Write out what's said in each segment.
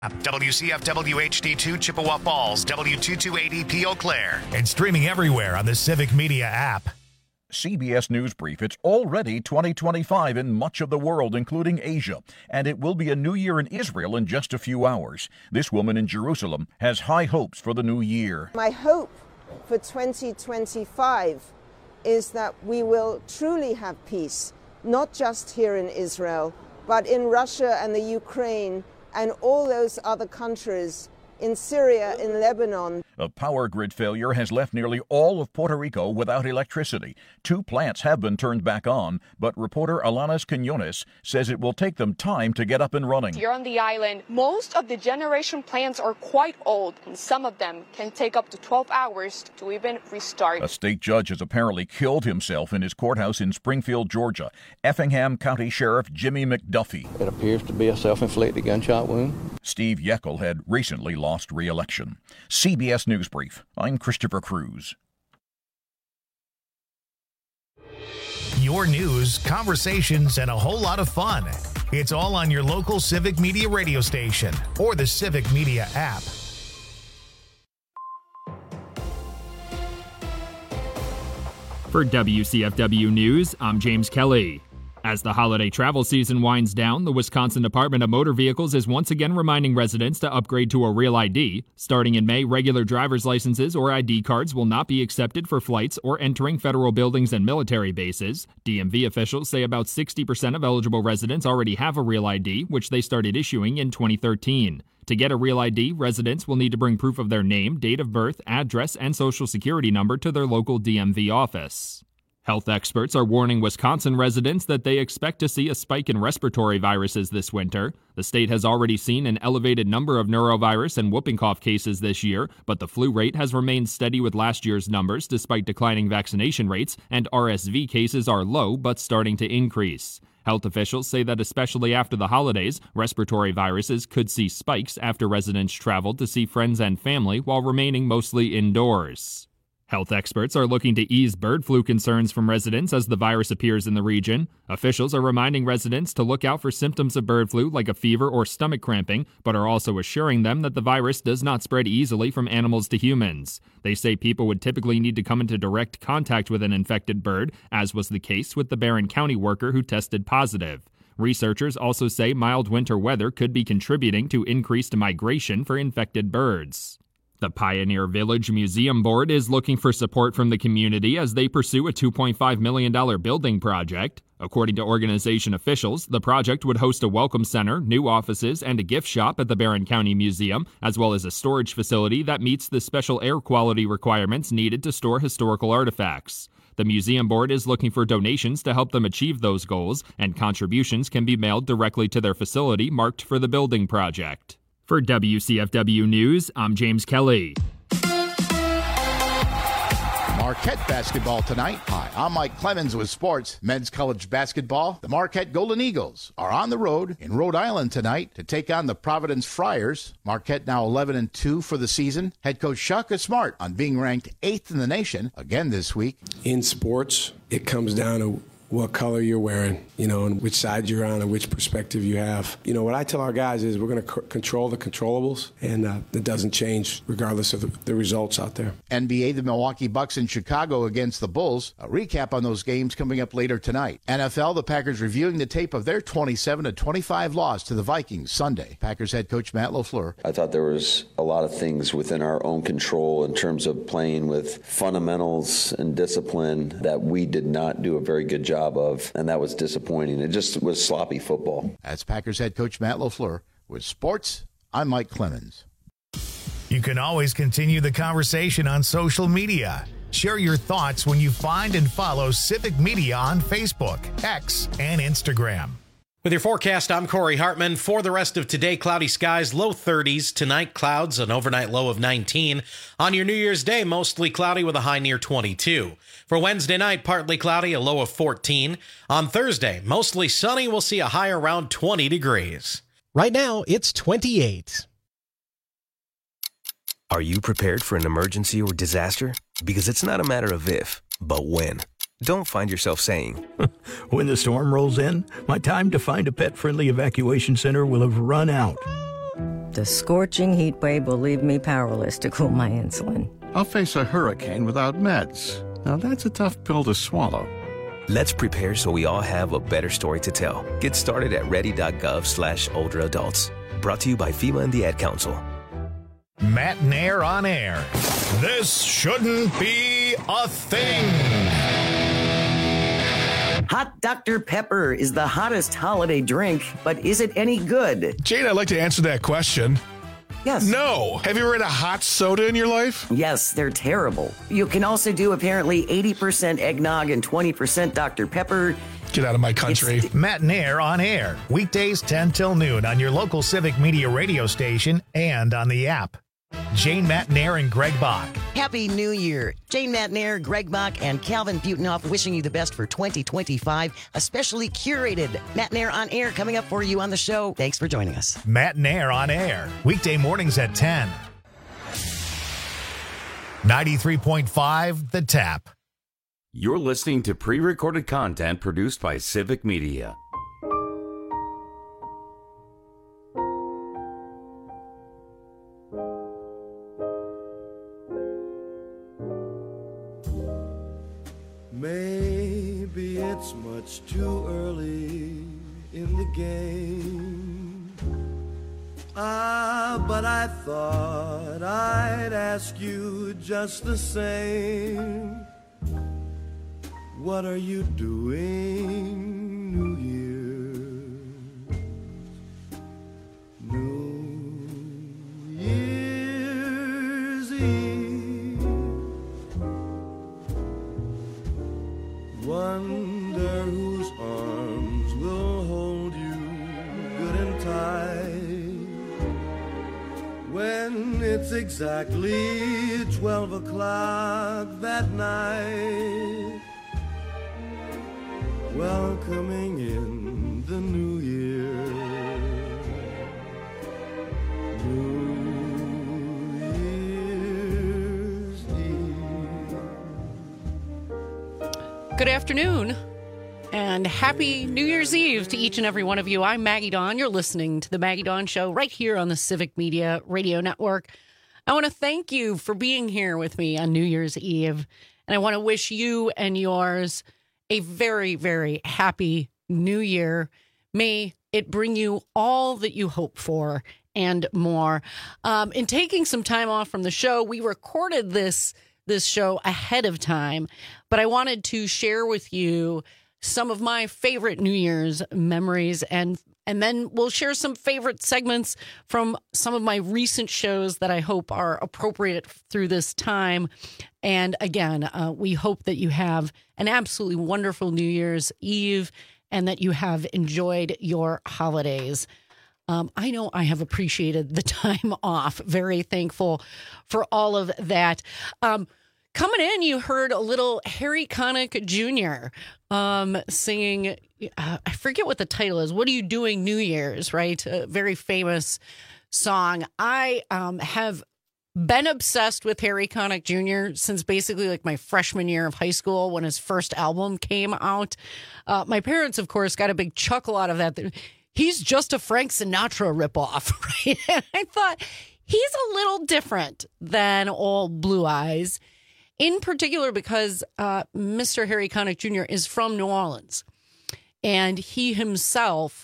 WCFW HD2 Chippewa Falls, W2280P Eau Claire, and streaming everywhere on the Civic Media app. CBS News Brief. It's already 2025 in much of the world, including Asia, and it will be a new year in Israel in just a few hours. This woman in Jerusalem has high hopes for the new year. My hope for 2025 is that we will truly have peace, not just here in Israel, but in Russia and the Ukraine and all those other countries, in Syria, in Lebanon. A power grid failure has left nearly all of Puerto Rico without electricity. 2 plants have been turned back on, but reporter Alanis Quinones says it will take them time to get up and running. Here on the island, most of the generation plants are quite old, and some of them can take up to 12 hours to even restart. A state judge has apparently killed himself in his courthouse in Springfield, Georgia. Effingham County Sheriff Jimmy McDuffie. It appears to be a self-inflicted gunshot wound. Steve Yeckel had recently lost re-election. CBS News Brief. I'm Christopher Cruz. Your news, conversations, and a whole lot of fun. It's all on your local Civic Media radio station or the Civic Media app. For WCFW News, I'm James Kelly. As the holiday travel season winds down, the Wisconsin Department of Motor Vehicles is once again reminding residents to upgrade to a real ID. Starting in May, regular driver's licenses or ID cards will not be accepted for flights or entering federal buildings and military bases. DMV officials say about 60% of eligible residents already have a real ID, which they started issuing in 2013. To get a real ID, residents will need to bring proof of their name, date of birth, address, and social security number to their local DMV office. Health experts are warning Wisconsin residents that they expect to see a spike in respiratory viruses this winter. The state has already seen an elevated number of norovirus and whooping cough cases this year, but the flu rate has remained steady with last year's numbers despite declining vaccination rates, and RSV cases are low but starting to increase. Health officials say that especially after the holidays, respiratory viruses could see spikes after residents traveled to see friends and family while remaining mostly indoors. Health experts are looking to ease bird flu concerns from residents as the virus appears in the region. Officials are reminding residents to look out for symptoms of bird flu like a fever or stomach cramping, but are also assuring them that the virus does not spread easily from animals to humans. They say people would typically need to come into direct contact with an infected bird, as was the case with the Barron County worker who tested positive. Researchers also say mild winter weather could be contributing to increased migration for infected birds. The Pioneer Village Museum Board is looking for support from the community as they pursue a $2.5 million building project. According to organization officials, the project would host a welcome center, new offices, and a gift shop at the Barron County Museum, as well as a storage facility that meets the special air quality requirements needed to store historical artifacts. The museum board is looking for donations to help them achieve those goals, and contributions can be mailed directly to their facility marked for the building project. For WCFW News, I'm James Kelly. Marquette basketball tonight. Hi, I'm Mike Clemens with sports. Men's college basketball. The Marquette Golden Eagles are on the road in Rhode Island tonight to take on the Providence Friars. Marquette now 11-2 for the season. Head coach Shaka Smart on being ranked 8th in the nation again this week. In sports, it comes down to what color you're wearing, and which side you're on and which perspective you have. What I tell our guys is we're going to control the controllables, and it doesn't change regardless of the results out there. NBA, the Milwaukee Bucks in Chicago against the Bulls. A recap on those games coming up later tonight. NFL, the Packers reviewing the tape of their 27-25 loss to the Vikings Sunday. Packers head coach Matt LaFleur. I thought there was a lot of things within our own control in terms of playing with fundamentals and discipline that we did not do a very good job of, and that was disappointing. It just was sloppy football. That's Packers head coach Matt LaFleur. With sports, I'm Mike Clemens. You can always continue the conversation on social media. Share your thoughts when you find and follow Civic Media on Facebook, X, and Instagram. With your forecast, I'm Corey Hartman. For the rest of today, cloudy skies, low 30s. Tonight, clouds, an overnight low of 19. On your New Year's Day, mostly cloudy with a high near 22. For Wednesday night, partly cloudy, a low of 14. On Thursday, mostly sunny, we'll see a high around 20 degrees. Right now, it's 28. Are you prepared for an emergency or disaster? Because it's not a matter of if, but when. Don't find yourself saying, when the storm rolls in, my time to find a pet-friendly evacuation center will have run out. The scorching heat wave will leave me powerless to cool my insulin. I'll face a hurricane without meds. Now that's a tough pill to swallow. Let's prepare so we all have a better story to tell. Get started at ready.gov/older adults. Brought to you by FEMA and the Ad Council. Matt Nair on air. This shouldn't be a thing. Hot Dr. Pepper is the hottest holiday drink, but is it any good? Jane, I'd like to answer that question. Yes. No. Have you ever had a hot soda in your life? Yes, they're terrible. You can also do apparently 80% eggnog and 20% Dr. Pepper. Get out of my country. Matt Nair on air. Weekdays 10 till noon on your local Civic Media radio station and on the app. Jane, Matt Nair, and Greg Bach. Happy New Year. Jane, Matt Nair, Greg Bach, and Calvin Butenoff wishing you the best for 2025. A specially curated Matt Nair on air coming up for you on the show. Thanks for joining us. Matt Nair on air. Weekday mornings at 10. 93.5 The Tap. You're listening to pre-recorded content produced by Civic Media. Maybe it's much too early in the game. But I thought I'd ask you just the same. What are you doing, New Year's Eve? Wonder whose arms will hold you good and tight when it's exactly 12 o'clock that night, welcoming in the new year. New Year's Eve. Good afternoon and happy New Year's Eve to each and every one of you. I'm Maggie Dawn. You're listening to the Maggie Dawn Show right here on the Civic Media Radio Network. I want to thank you for being here with me on New Year's Eve, and I want to wish you and yours a very, very happy New Year. May it bring you all that you hope for and more. In taking some time off from the show, we recorded this show ahead of time, but I wanted to share with you some of my favorite New Year's memories, and then we'll share some favorite segments from some of my recent shows that I hope are appropriate through this time. And again, we hope that you have an absolutely wonderful New Year's Eve and that you have enjoyed your holidays. I know I have appreciated the time off. Very thankful for all of that. Coming in, you heard a little Harry Connick Jr. Singing, I forget what the title is. What Are You Doing New Year's, right? A very famous song. I have been obsessed with Harry Connick Jr. since basically like my freshman year of high school when his first album came out. My parents, of course, got a big chuckle out of that. He's just a Frank Sinatra ripoff, right? And I thought, he's a little different than old Blue Eyes. In particular, because Mr. Harry Connick Jr. is from New Orleans, and he himself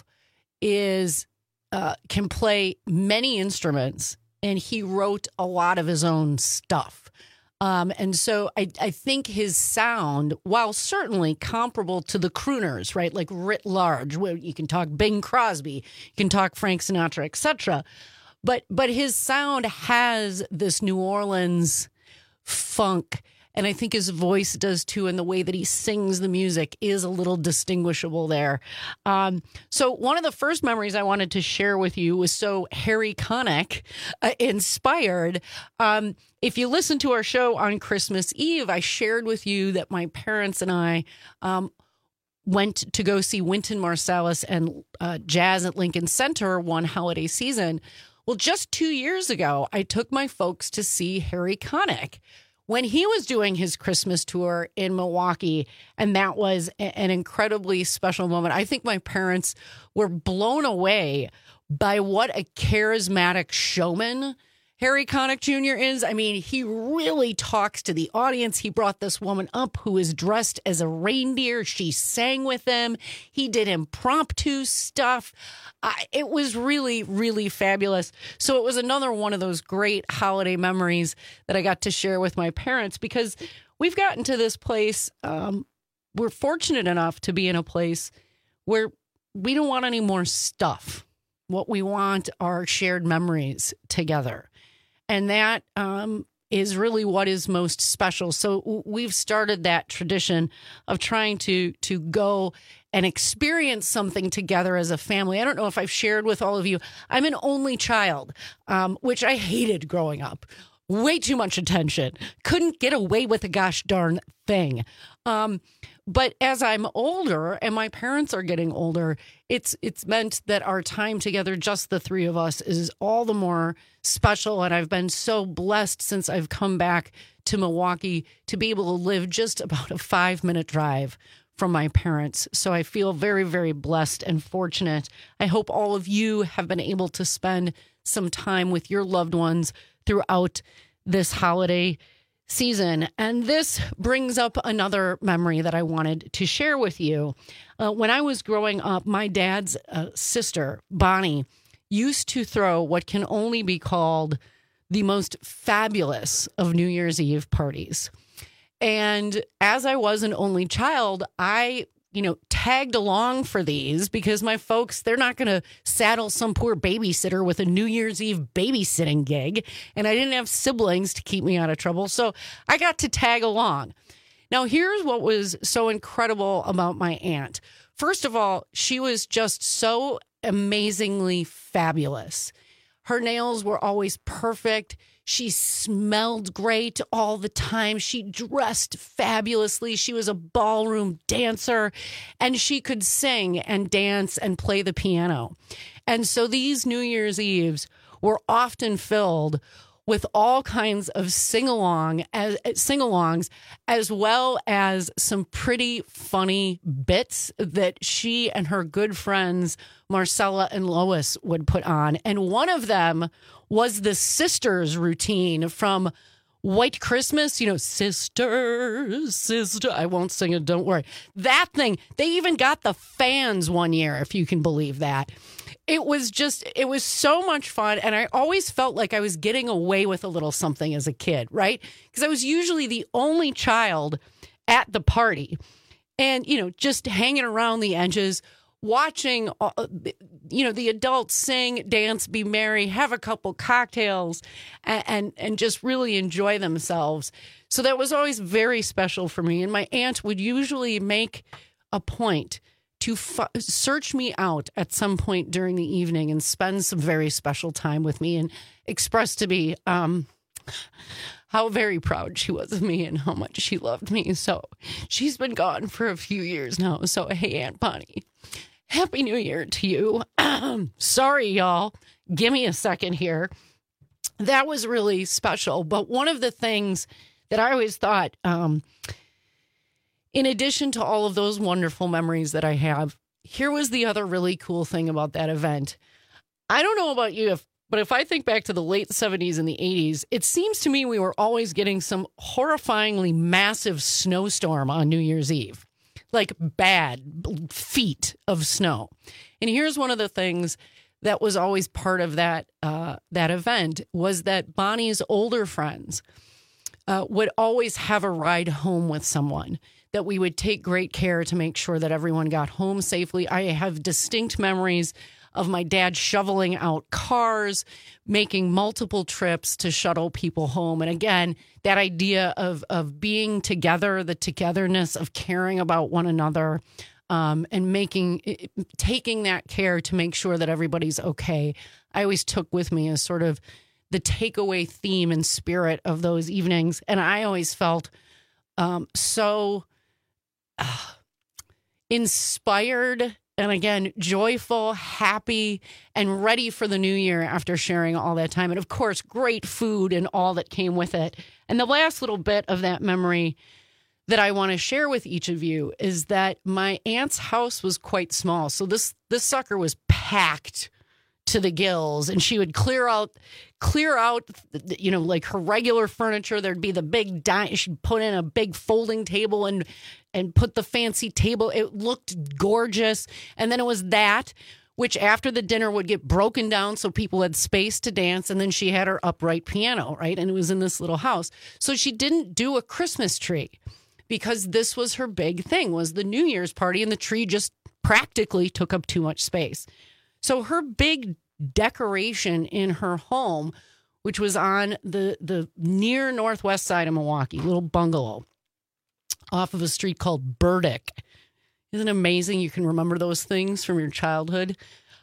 can play many instruments, and he wrote a lot of his own stuff. And so I think his sound, while certainly comparable to the crooners, right, like writ large, where you can talk Bing Crosby, you can talk Frank Sinatra, etc., but his sound has this New Orleans funk, and I think his voice does too, and the way that he sings the music is a little distinguishable there. So one of the first memories I wanted to share with you was so Harry Connick inspired. If you listen to our show on Christmas Eve, I shared with you that my parents and I went to go see Wynton Marsalis and Jazz at Lincoln Center one holiday season. Well, just 2 years ago, I took my folks to see Harry Connick when he was doing his Christmas tour in Milwaukee, and that was an incredibly special moment. I think my parents were blown away by what a charismatic showman Harry Connick Jr. is. I mean, he really talks to the audience. He brought this woman up who is dressed as a reindeer. She sang with him. He did impromptu stuff. It was really, really fabulous. So it was another one of those great holiday memories that I got to share with my parents, because we've gotten to this place. We're fortunate enough to be in a place where we don't want any more stuff. What we want are shared memories together. And that is really what is most special. So we've started that tradition of trying to go and experience something together as a family. I don't know if I've shared with all of you, I'm an only child, which I hated growing up. Way too much attention. Couldn't get away with a gosh darn thing. But as I'm older and my parents are getting older, it's meant that our time together, just the three of us, is all the more special. And I've been so blessed since I've come back to Milwaukee to be able to live just about a 5-minute drive from my parents. So I feel very, very blessed and fortunate. I hope all of you have been able to spend some time with your loved ones throughout this holiday season. And this brings up another memory that I wanted to share with you. When I was growing up, my dad's sister, Bonnie, used to throw what can only be called the most fabulous of New Year's Eve parties. And as I was an only child, I tagged along for these because my folks, they're not going to saddle some poor babysitter with a New Year's Eve babysitting gig. And I didn't have siblings to keep me out of trouble. So I got to tag along. Now, here's what was so incredible about my aunt. First of all, she was just so amazingly fabulous. Her nails were always perfect. She smelled great all the time. She dressed fabulously. She was a ballroom dancer, and she could sing and dance and play the piano. And so these New Year's Eves were often filled with all kinds of sing-alongs, as well as some pretty funny bits that she and her good friends, Marcella and Lois, would put on. And one of them was the Sisters routine from White Christmas, Sister, Sister. I won't sing it, don't worry. That thing, they even got the fans one year, if you can believe that. It was so much fun. And I always felt like I was getting away with a little something as a kid, right? Because I was usually the only child at the party and, just hanging around the edges, watching, the adults sing, dance, be merry, have a couple cocktails, and just really enjoy themselves. So that was always very special for me. And my aunt would usually make a point to search me out at some point during the evening and spend some very special time with me and express to me how very proud she was of me and how much she loved me. So she's been gone for a few years now. So, hey, Aunt Bonnie, Happy New Year to you. Sorry, y'all. Give me a second here. That was really special. But one of the things that I always thought, in addition to all of those wonderful memories that I have, here was the other really cool thing about that event. I don't know about you, but if I think back to the late 70s and the 80s, it seems to me we were always getting some horrifyingly massive snowstorm on New Year's Eve. Like bad feet of snow. And here's one of the things that was always part of that event was that Bonnie's older friends would always have a ride home with someone, that we would take great care to make sure that everyone got home safely. I have distinct memories of my dad shoveling out cars, making multiple trips to shuttle people home. And again, that idea of being together, the togetherness of caring about one another, and taking that care to make sure that everybody's okay, I always took with me as sort of the takeaway theme and spirit of those evenings. And I always felt so inspired and, again, joyful, happy, and ready for the new year after sharing all that time. And, of course, great food and all that came with it. And the last little bit of that memory that I want to share with each of you is that my aunt's house was quite small. So this sucker was packed to the gills, and she would clear out, like her regular furniture. There'd be the big she'd put in a big folding table and put the fancy table. It looked gorgeous. And then it was that, which after the dinner would get broken down so people had space to dance. And then she had her upright piano, right? And it was in this little house. So she didn't do a Christmas tree because this was her big thing, was the New Year's party, and the tree just practically took up too much space. So her big decoration in her home, which was on the near northwest side of Milwaukee, little bungalow off of a street called Burdick. Isn't it amazing you can remember those things from your childhood?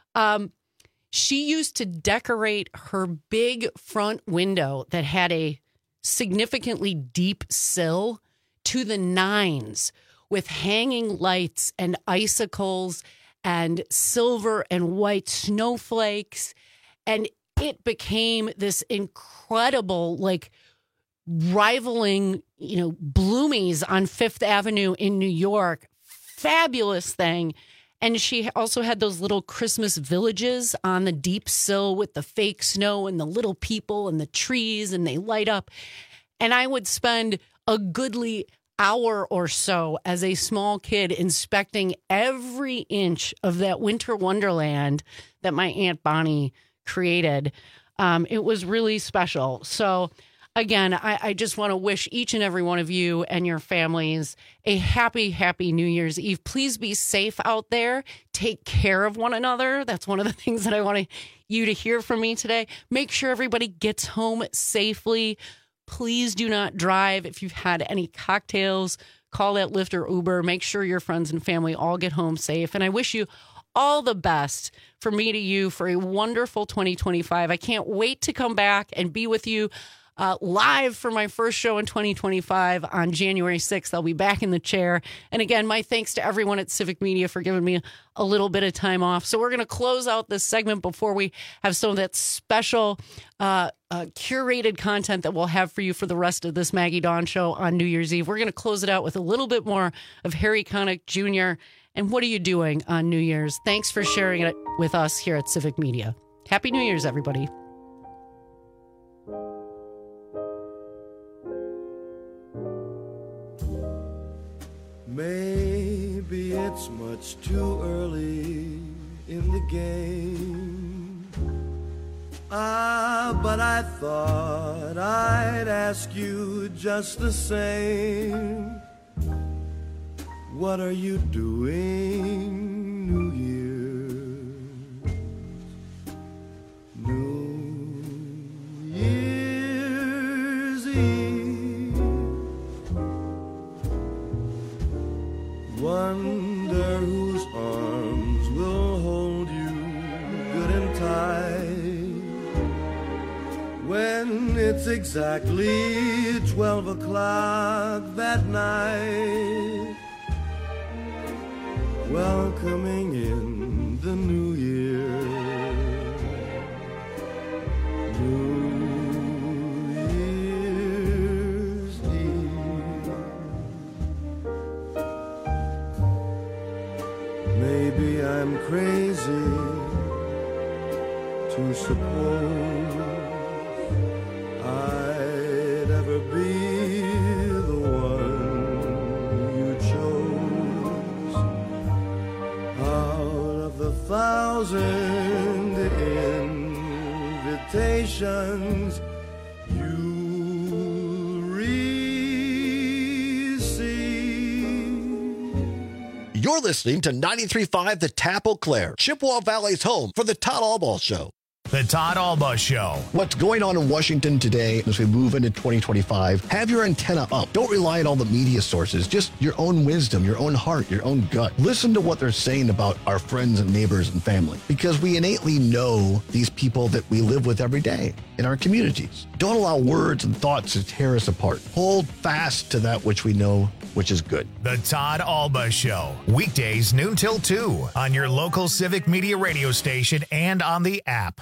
She used to decorate her big front window that had a significantly deep sill to the nines with hanging lights and icicles and silver and white snowflakes. And it became this incredible, like, rivaling, Bloomies on Fifth Avenue in New York. Fabulous thing. And she also had those little Christmas villages on the deep sill with the fake snow and the little people and the trees, and they light up. And I would spend a goodly hour or so as a small kid inspecting every inch of that winter wonderland that my Aunt Bonnie created. It was really special. So again, I just want to wish each and every one of you and your families a happy, happy New Year's Eve. Please be safe out there. Take care of one another. That's one of the things that I want you to hear from me today. Make sure everybody gets home safely. Please do not drive. If you've had any cocktails, call that Lyft or Uber. Make sure your friends and family all get home safe. And I wish you all the best from me to you for a wonderful 2025. I can't wait to come back and be with you live for my first show in 2025 on January 6th. I'll be back in the chair. And again, my thanks to everyone at Civic Media for giving me a little bit of time off. So we're going to close out this segment before we have some of that special curated content that we'll have for you for the rest of this Maggie Dawn show on New Year's Eve. We're going to close it out with a little bit more of Harry Connick Jr. and What Are You Doing on New Year's? Thanks for sharing it with us here at Civic Media. Happy New Year's, everybody. Maybe it's much too early in the game. But I thought I'd ask you just the same. What are you doing, New Year? New Year's Eve. Wonder whose arms will hold you good and tight when it's exactly 12 o'clock that night, welcoming in the new year. New Year's Eve. Maybe I'm crazy to suppose I'd ever be the one you chose out of the 1,000 invitations you receive. You're listening to 93.5 The Tap Eau Claire, Chippewa Valley's home for the Todd Albaugh Show. The Todd Albaugh Show. What's going on in Washington today as we move into 2025? Have your antenna up. Don't rely on all the media sources. Just your own wisdom, your own heart, your own gut. Listen to what they're saying about our friends and neighbors and family, because we innately know these people that we live with every day in our communities. Don't allow words and thoughts to tear us apart. Hold fast to that which we know, which is good. The Todd Albaugh Show. Weekdays noon till 2 on your local Civic Media radio station and on the app.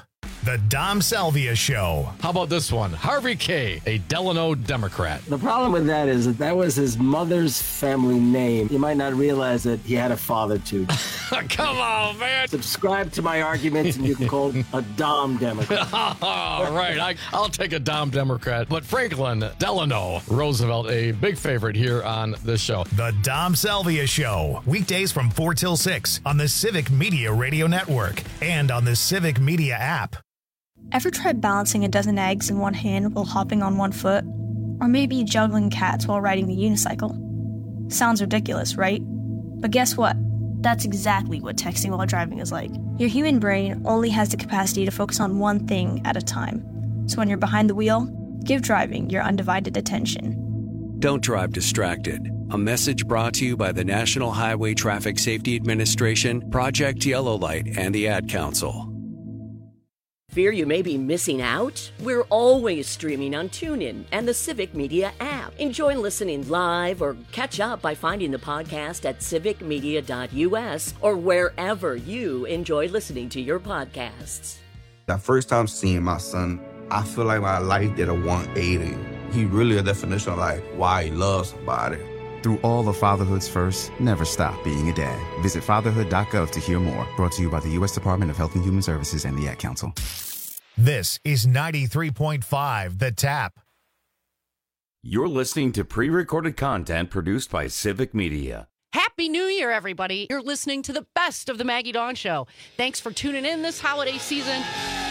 The Dom Salvia Show. How about this one? Harvey K., a Delano Democrat. The problem with that is that was his mother's family name. You might not realize that he had a father, too. Come on, man. Subscribe to my arguments and you can call it a Dom Democrat. All right, I'll take a Dom Democrat. But Franklin Delano Roosevelt, a big favorite here on this show. The Dom Salvia Show. Weekdays from 4 till 6 on the Civic Media Radio Network and on the Civic Media app. Ever tried balancing a dozen eggs in one hand while hopping on one foot? Or maybe juggling cats while riding the unicycle? Sounds ridiculous, right? But guess what? That's exactly what texting while driving is like. Your human brain only has the capacity to focus on one thing at a time. So when you're behind the wheel, give driving your undivided attention. Don't drive distracted. A message brought to you by the National Highway Traffic Safety Administration, Project Yellow Light, and the Ad Council. Fear you may be missing out? We're always streaming on TuneIn and the Civic Media app. Enjoy listening live or catch up by finding the podcast at civicmedia.us or wherever you enjoy listening to your podcasts. The first time seeing my son, I feel like my life did a 180. He really a definition of like why he loves somebody. Through all of fatherhood's first, never stop being a dad. Visit fatherhood.gov to hear more. Brought to you by the U.S. Department of Health and Human Services and the Ad Council. This is 93.5 The Tap. You're listening to pre-recorded content produced by Civic Media. Happy New Year, everybody. You're listening to the best of the Maggie Dawn Show. Thanks for tuning in this holiday season.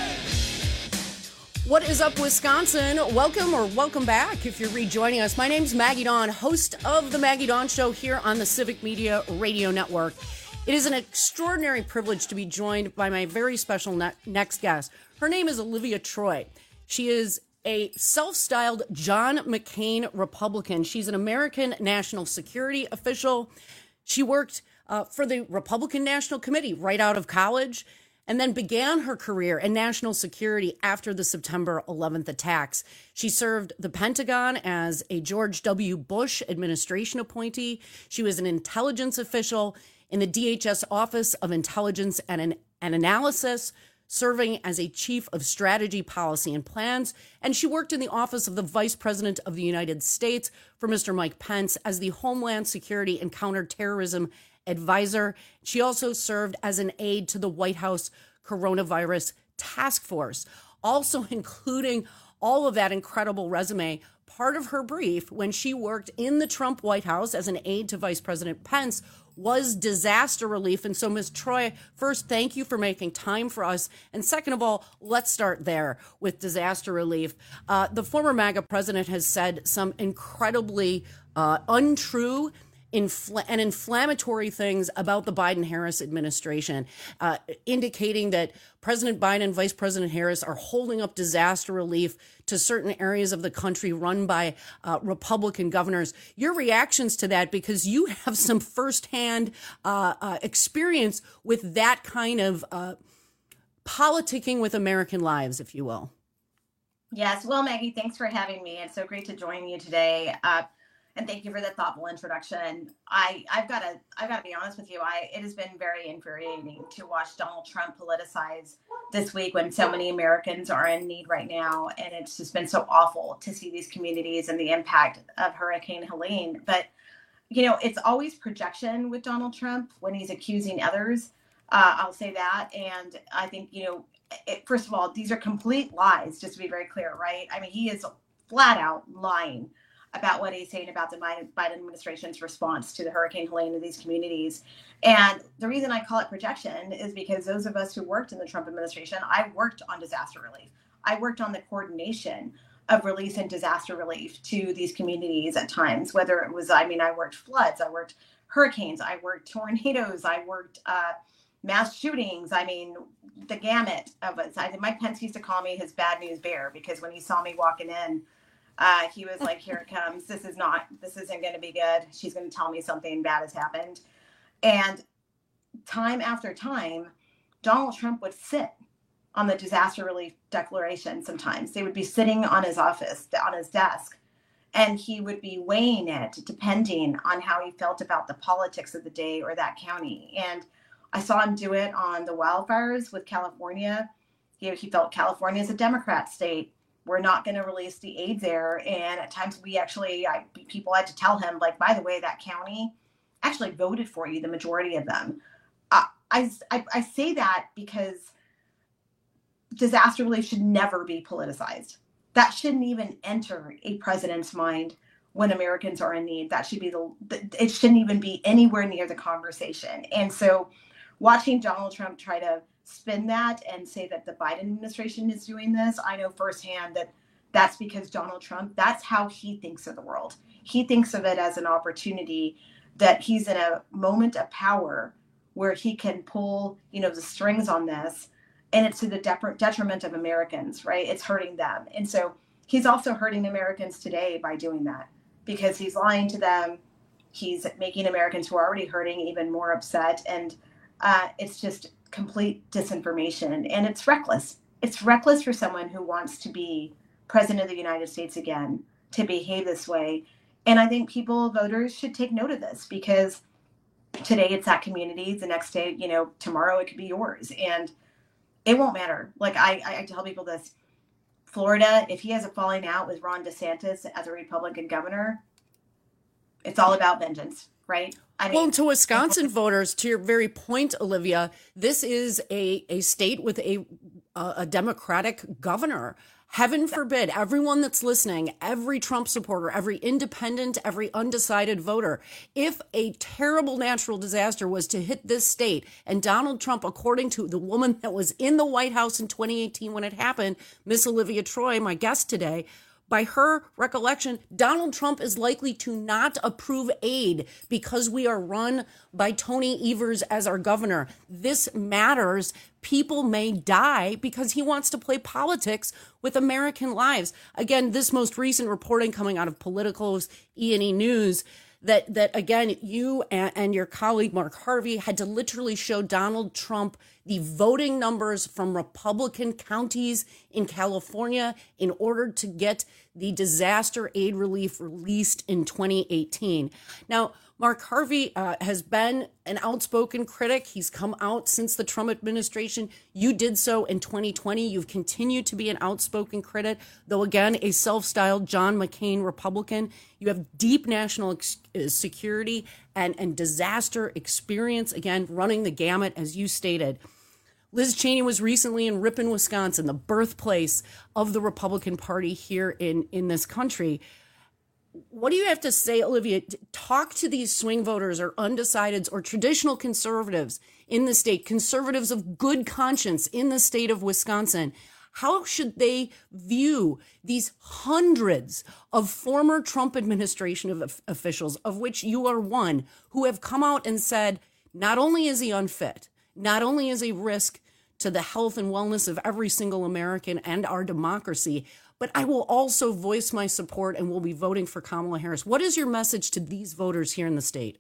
What is up, Wisconsin? Welcome or welcome back if you're rejoining us. My name's Maggie Dawn, host of the Maggie Dawn Show here on the Civic Media Radio Network. It is an extraordinary privilege to be joined by my very special next guest. Her name is Olivia Troye. She is a self-styled John McCain Republican. She's an American national security official. She worked for the Republican National Committee right out of college, and then began her career in national security after the September 11th attacks. She served the Pentagon as a George W. Bush administration appointee. She was an intelligence official in the DHS Office of Intelligence and Analysis, serving as a chief of strategy, policy, and plans. And she worked in the office of the Vice President of the United States for Mr. Mike Pence as the Homeland Security and Counterterrorism advisor. She also served as an aide to the White House Coronavirus Task Force, also including all of that incredible resume. Part of her brief when she worked in the Trump White House as an aide to Vice President Pence was disaster relief. And so, Ms. Troye, first, thank you for making time for us. And second of all, let's start there with disaster relief. The former MAGA president has said some incredibly untrue and inflammatory things about the Biden-Harris administration, indicating that President Biden and Vice President Harris are holding up disaster relief to certain areas of the country run by Republican governors. Your reactions to that, because you have some firsthand experience with that kind of politicking with American lives, if you will. Yes. Well, Maggie, thanks for having me. It's so great to join you today. And thank you for that thoughtful introduction. I've got to be honest with you. It has been very infuriating to watch Donald Trump politicize this week when so many Americans are in need right now. And it's just been so awful to see these communities and the impact of Hurricane Helene. But, you know, it's always projection with Donald Trump when he's accusing others. I'll say that. And I think, you know, first of all, these are complete lies, just to be very clear, right? I mean, he is flat out lying about what he's saying about the Biden administration's response to the Hurricane Helene in these communities. And the reason I call it projection is because those of us who worked in the Trump administration, I worked on disaster relief. I worked on the coordination of relief and disaster relief to these communities at times, whether it was, I worked floods, I worked hurricanes, I worked tornadoes, I worked mass shootings. The gamut of it. Mike Pence used to call me his bad news bear because when he saw me walking in, he was like, here it comes. This isn't going to be good. She's going to tell me something bad has happened. And time after time, Donald Trump would sit on the disaster relief declaration. Sometimes they would be sitting on his office, on his desk, and he would be weighing it depending on how he felt about the politics of the day or that county. And I saw him do it on the wildfires with California. He felt California is a Democrat state. We're not going to release the aid there. And at times people had to tell him, like, by the way, that county actually voted for you, the majority of them. I say that because disaster relief should never be politicized. That shouldn't even enter a president's mind when Americans are in need. That should be it shouldn't even be anywhere near the conversation. And so watching Donald Trump try to spin that and say that the Biden administration is doing this, I know firsthand that that's because Donald Trump, that's how he thinks of the world. He thinks of it as an opportunity that he's in a moment of power where he can pull, the strings on this, and it's to the detriment of Americans, right? It's hurting them. And so he's also hurting Americans today by doing that, because he's lying to them. He's making Americans who are already hurting even more upset. And it's just complete disinformation. And it's reckless. It's reckless for someone who wants to be president of the United States again to behave this way. And I think voters should take note of this, because today it's that community. The next day, tomorrow it could be yours. And it won't matter. Like I tell people this, Florida, if he has a falling out with Ron DeSantis as a Republican governor, it's all about vengeance, right? To Wisconsin voters, to your very point, Olivia, this is a state with a Democratic governor. Heaven forbid, everyone that's listening, every Trump supporter, every independent, every undecided voter, if a terrible natural disaster was to hit this state and Donald Trump, according to the woman that was in the White House in 2018 when it happened, Miss Olivia Troy, my guest today, by her recollection, Donald Trump is likely to not approve aid because we are run by Tony Evers as our governor. This matters. People may die because he wants to play politics with American lives. Again, this most recent reporting coming out of Politico's E&E News that again, you and your colleague Mark Harvey had to literally show Donald Trump the voting numbers from Republican counties in California in order to get the disaster aid relief released in 2018. Now, Mark Harvey has been an outspoken critic. He's come out since the Trump administration. You did so in 2020. You've continued to be an outspoken critic, though, again, a self-styled John McCain Republican. You have deep national security and disaster experience, again, running the gamut, as you stated. Liz Cheney was recently in Ripon, Wisconsin, the birthplace of the Republican Party here in this country. What do you have to say, Olivia? Talk to these swing voters or undecideds or traditional conservatives in the state, conservatives of good conscience in the state of Wisconsin. How should they view these hundreds of former Trump administration officials, of which you are one, who have come out and said, not only is he unfit, not only is a risk to the health and wellness of every single American and our democracy, but I will also voice my support and will be voting for Kamala Harris. What is your message to these voters here in the state?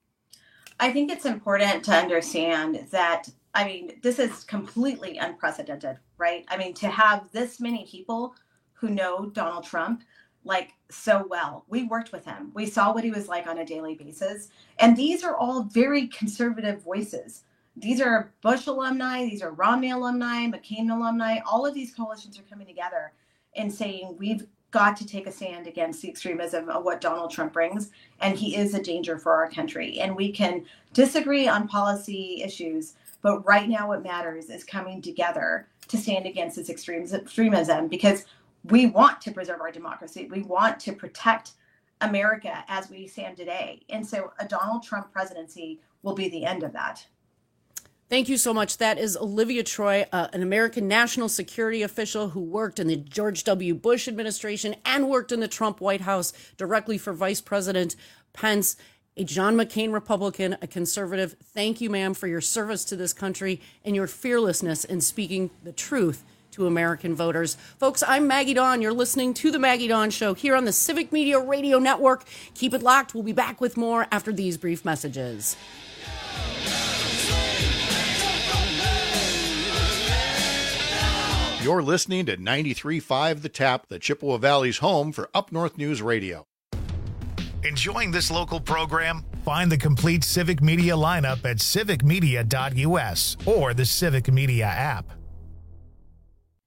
I think it's important to understand that, this is completely unprecedented, right? To have this many people who know Donald Trump so well. We worked with him. We saw what he was like on a daily basis. And these are all very conservative voices. These are Bush alumni. These are Romney alumni, McCain alumni. All of these coalitions are coming together and saying we've got to take a stand against the extremism of what Donald Trump brings. And he is a danger for our country. And we can disagree on policy issues, but right now what matters is coming together to stand against this extremism, because we want to preserve our democracy. We want to protect America as we stand today. And so a Donald Trump presidency will be the end of that. Thank you so much. That is Olivia Troy, an American national security official who worked in the George W. Bush administration and worked in the Trump White House directly for Vice President Pence, a John McCain Republican, a conservative. Thank you, ma'am, for your service to this country and your fearlessness in speaking the truth to American voters. Folks, I'm Maggie Dawn. You're listening to The Maggie Dawn Show here on the Civic Media Radio Network. Keep it locked. We'll be back with more after these brief messages. You're listening to 93.5 The Tap, the Chippewa Valley's home for Up North News Radio. Enjoying this local program? Find the complete Civic Media lineup at civicmedia.us or the Civic Media app.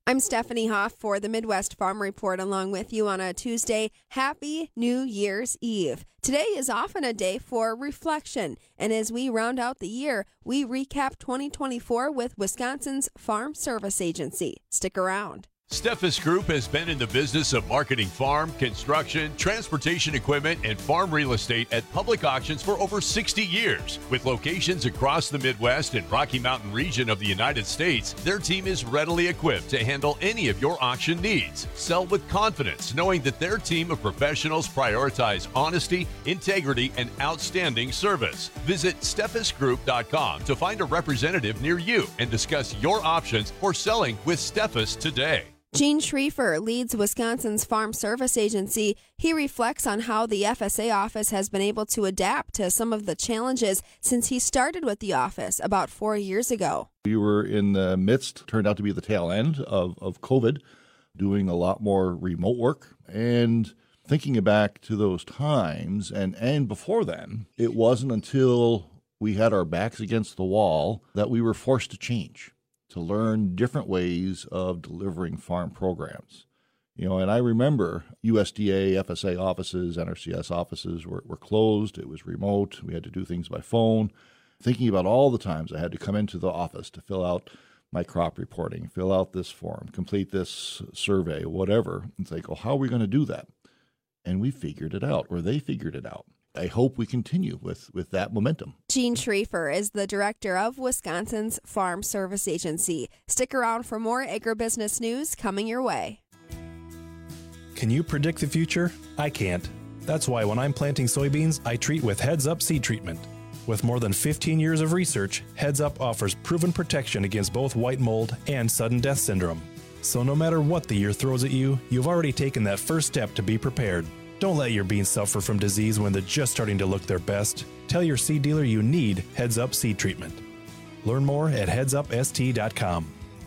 I'm Stephanie Hoff for the Midwest Farm Report, along with you on a Tuesday. Happy New Year's Eve. Today is often a day for reflection, and as we round out the year, we recap 2024 with Wisconsin's Farm Service Agency. Stick around. Steffes Group has been in the business of marketing farm, construction, transportation equipment, and farm real estate at public auctions for over 60 years. With locations across the Midwest and Rocky Mountain region of the United States, their team is readily equipped to handle any of your auction needs. Sell with confidence, knowing that their team of professionals prioritize honesty, integrity, and outstanding service. Visit steffesgroup.com to find a representative near you and discuss your options for selling with Steffes today. Gene Schriefer leads Wisconsin's Farm Service Agency. He reflects on how the FSA office has been able to adapt to some of the challenges since he started with the office about 4 years ago. We were in the midst, turned out to be the tail end of COVID, doing a lot more remote work. And thinking back to those times and before then, it wasn't until we had our backs against the wall that we were forced to change, to learn different ways of delivering farm programs. And I remember USDA, FSA offices, NRCS offices were closed. It was remote. We had to do things by phone. Thinking about all the times I had to come into the office to fill out my crop reporting, fill out this form, complete this survey, whatever. It's like, oh, how are we going to do that? And we figured it out, or they figured it out. I hope we continue with that momentum. Gene Schriefer is the director of Wisconsin's Farm Service Agency. Stick around for more agribusiness news coming your way. Can you predict the future? I can't. That's why when I'm planting soybeans, I treat with Heads Up seed treatment. With more than 15 years of research, Heads Up offers proven protection against both white mold and sudden death syndrome. So no matter what the year throws at you, you've already taken that first step to be prepared. Don't let your beans suffer from disease when they're just starting to look their best. Tell your seed dealer you need Heads Up seed treatment. Learn more at headsupst.com.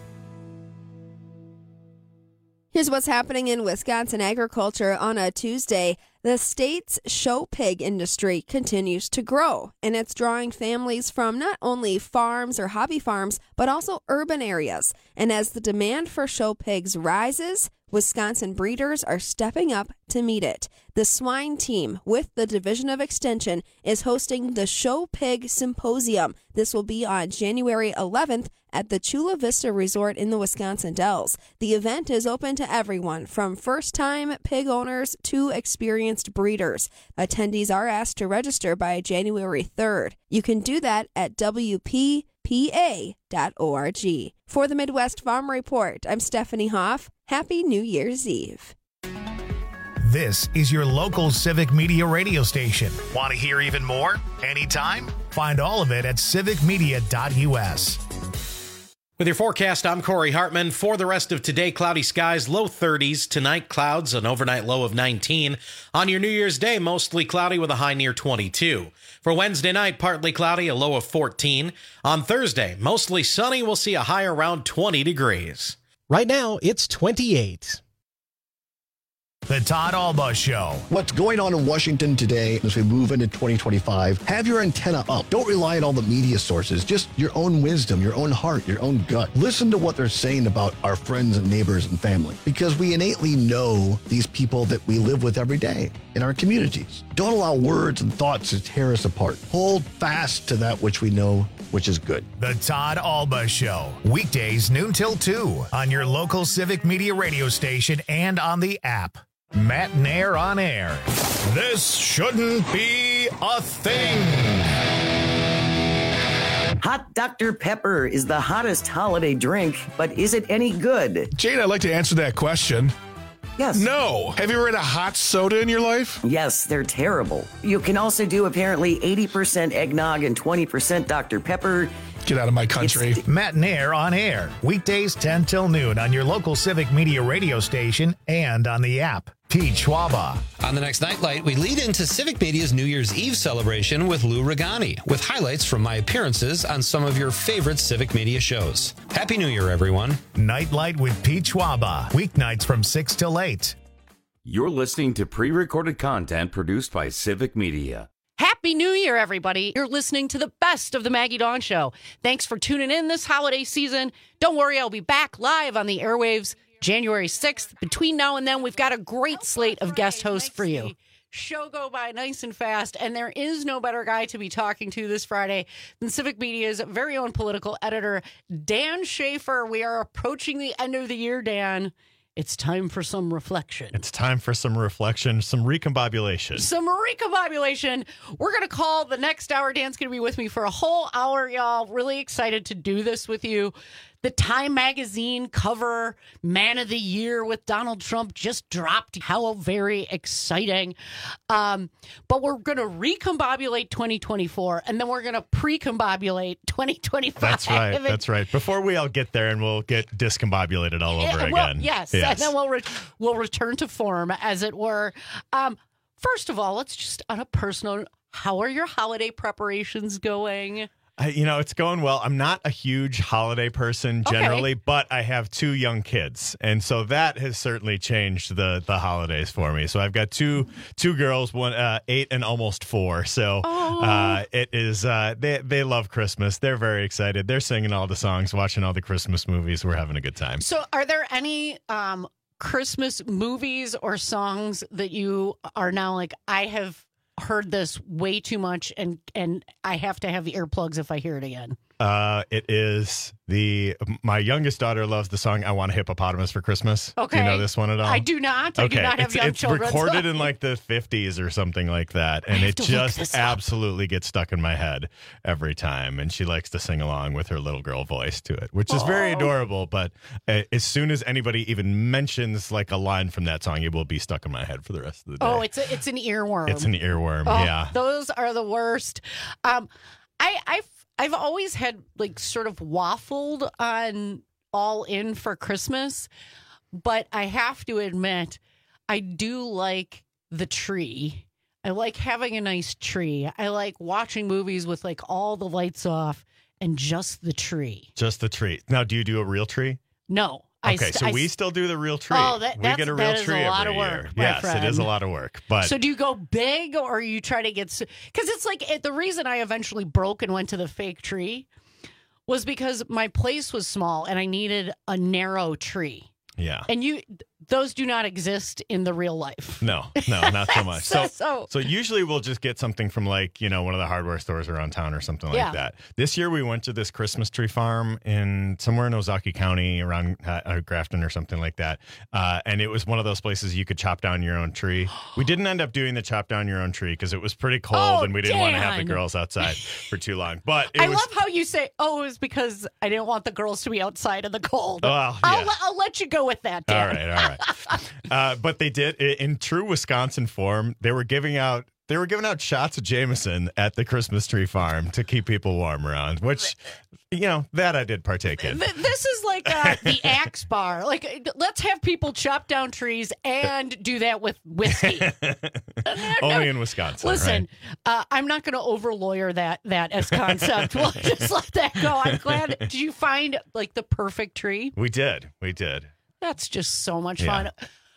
Here's what's happening in Wisconsin agriculture on a Tuesday. The state's show pig industry continues to grow, and it's drawing families from not only farms or hobby farms, but also urban areas. And as the demand for show pigs rises, Wisconsin breeders are stepping up to meet it. The swine team with the Division of Extension is hosting the Show Pig Symposium. This will be on January 11th at the Chula Vista Resort in the Wisconsin Dells. The event is open to everyone, from first-time pig owners to experienced breeders. Attendees are asked to register by January 3rd. You can do that at WPPA.org. For the Midwest Farm Report, I'm Stephanie Hoff. Happy New Year's Eve. This is your local Civic Media radio station. Want to hear even more? Anytime? Find all of it at civicmedia.us. With your forecast, I'm Corey Hartman. For the rest of today, cloudy skies, low 30s. Tonight, clouds, an overnight low of 19. On your New Year's Day, mostly cloudy with a high near 22. For Wednesday night, partly cloudy, a low of 14. On Thursday, mostly sunny, we'll see a high around 20 degrees. Right now, it's 28. The Todd Alba Show. What's going on in Washington today as we move into 2025? Have your antenna up. Don't rely on all the media sources. Just your own wisdom, your own heart, your own gut. Listen to what they're saying about our friends and neighbors and family, because we innately know these people that we live with every day in our communities. Don't allow words and thoughts to tear us apart. Hold fast to that which we know, which is good. The Todd Alba Show. Weekdays noon till 2 on your local Civic Media radio station and on the app. Matt Nair on air. This shouldn't be a thing. Hot Dr. Pepper is the hottest holiday drink, but is it any good? Jane, I'd like to answer that question. Yes. No. Have you ever had a hot soda in your life? Yes, they're terrible. You can also do apparently 80% eggnog and 20% Dr. Pepper. Get out of my country. Matt Nair on air. Weekdays 10 till noon on your local Civic Media radio station and on the app. Pete Schwaba. On the next Nightlight, we lead into Civic Media's New Year's Eve celebration with Lou Regani, with highlights from my appearances on some of your favorite Civic Media shows. Happy New Year, everyone. Nightlight with Pete Schwaba. Weeknights from 6 till 8. You're listening to pre-recorded content produced by Civic Media. Happy Happy New Year, everybody. You're listening to the best of the Maggie Dawn Show. Thanks for tuning in this holiday season. Don't worry, I'll be back live on the airwaves January 6th. Between now and then, we've got a great slate of guest hosts for you. Show go by nice and fast, and there is no better guy to be talking to this Friday than Civic Media's very own political editor, Dan Schaefer. We are approaching the end of the year, Dan. It's time for some reflection. It's time for some reflection, some recombobulation. We're going to call the next hour. Dan's going to be with me for a whole hour, y'all. Really excited to do this with you. The Time Magazine cover Man of the Year with Donald Trump just dropped. How very exciting. But we're going to recombobulate 2024, and then we're going to pre-combobulate 2025. That's right. Before we all get there, and we'll get discombobulated all over again. Yes. And then we'll return to form, as it were. First of all, let's just, on a personal note, how are your holiday preparations going? It's going well. I'm not a huge holiday person generally, but I have 2 young kids. And so that has certainly changed the holidays for me. So I've got two girls, one 8 and almost 4. So it is they love Christmas. They're very excited. They're singing all the songs, watching all the Christmas movies. We're having a good time. So are there any Christmas movies or songs that you are now like, I have heard this way too much and I have to have the earplugs if I hear it again? It is my youngest daughter loves the song "I Want a Hippopotamus for Christmas." Okay. Do you know this one at all? I do not. I do not have young children. It's recorded in like the 50s or something like that, and it just absolutely gets stuck in my head every time. And she likes to sing along with her little girl voice to it, which is very adorable. But as soon as anybody even mentions like a line from that song, it will be stuck in my head for the rest of the day. Oh, it's an earworm. It's an earworm. Yeah, those are the worst. I've always had like sort of waffled on All In for Christmas, but I have to admit, I do like the tree. I like having a nice tree. I like watching movies with like all the lights off and just the tree. Just the tree. Now, do you do a real tree? No. Okay, so we still do the real tree. Oh, we get a real tree a lot every of work, year. my Yes, friend. it is a lot of work. But so do you go big or you try to get... Because it's like the reason I eventually broke and went to the fake tree was because my place was small and I needed a narrow tree. Yeah. And those do not exist in the real life. No, not so much. So usually we'll just get something from like, one of the hardware stores around town or something like that. This year we went to this Christmas tree farm somewhere in Ozaukee County around Grafton or something like that. And it was one of those places you could chop down your own tree. We didn't end up doing the chop down your own tree because it was pretty cold and we didn't want to have the girls outside for too long. But I love how you say, it was because I didn't want the girls to be outside in the cold. Well, I'll let you go with that, Dan. All right. But they did, in true Wisconsin form, they were giving out shots of Jameson at the Christmas tree farm to keep people warm around, which, that I did partake in. This is like the Axe Bar. Like, let's have people chop down trees and do that with whiskey. Only in Wisconsin. Listen, right? I'm not going to over-lawyer that as concept. We'll just let that go. I'm glad. Did you find, like, the perfect tree? We did. That's just so much fun.